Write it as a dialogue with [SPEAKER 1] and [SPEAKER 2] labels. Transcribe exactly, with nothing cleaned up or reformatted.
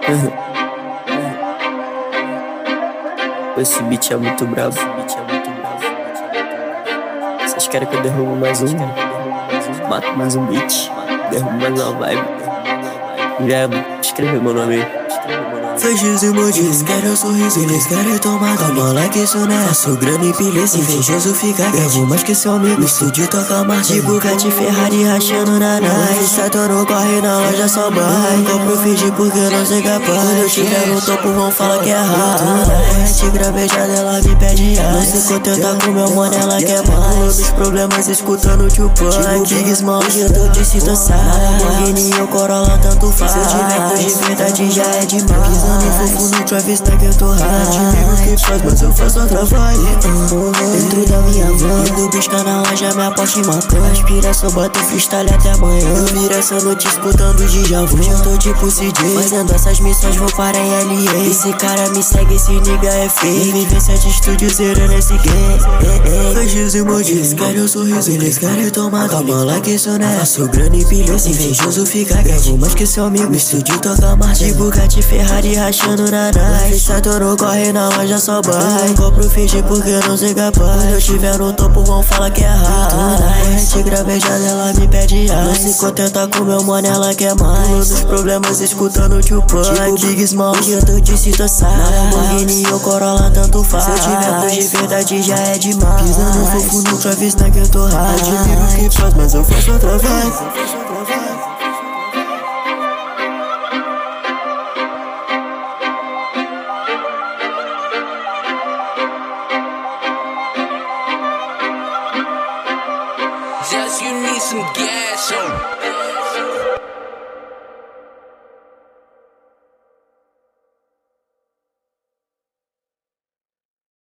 [SPEAKER 1] Esse beat é muito brabo. Vocês querem que eu derrubo mais um? Mato mais um beat, derrubo mais uma vibe. Já escreveu meu nome aí.
[SPEAKER 2] Feijos e emojis, quero sorriso, eles querem tomar. Calma lá que isso não é faço grana e beleza. Invejoso fica grande, mas que seu amigo. No estúdio toca marcha de Bugatti, Ferrari rachando na night. Certo não corre na loja, só vai. Compro finge porque não sei capaz. Quando eu estiver no topo vão falar que é raro. Te gravejada ela me pede ar. Não se contenta com meu mano, ela quer mais. Dos problemas escutando o Tupac. Tipo Big Small, hoje eu tô de situação. Lamborghini ou Corolla tanto faz. Se eu tiver coisa de verdade já é demais. Pisando fofo no Travis, tá que eu tô hard. Amigos que faz, mas eu faço outra vibe. Dentro da minha van, indo buscar na loja minha Porsche Macan. Aspiração, bota freestyle até amanhã. Eu viro essa noite escutando Djavan. Hoje eu tô tipo C J, fazendo essas missões, vou para em L A. Esse cara me segue, esse nigga é fake. Vivência de estúdio, zerando esse game. Feijos e emojis, querem o sorriso, eles querem tomar. Calma lá que isso não é faço grana e beleza. Invejoso fica grande, mas que seu amigo. No estúdio toca marcha de Bugatti, Ferrari rachando na night. Certo não corre na loja, só vai. Compro finge porque não sei capaz. Quando eu estiver no topo vão falar que é raro. Te gravejada ela me pede ar. Não se contenta com meu mano, ela quer mais. Dos problemas escutando o Tupac. Tipo Big Small, hoje eu tô de situação. Lamborghini ou Corolla tanto faz. Se eu tiver coisa de verdade já é demais. Pisando fofo no Travis, tá que eu tô hard. Admiro o que faz, mas eu faço outra vez.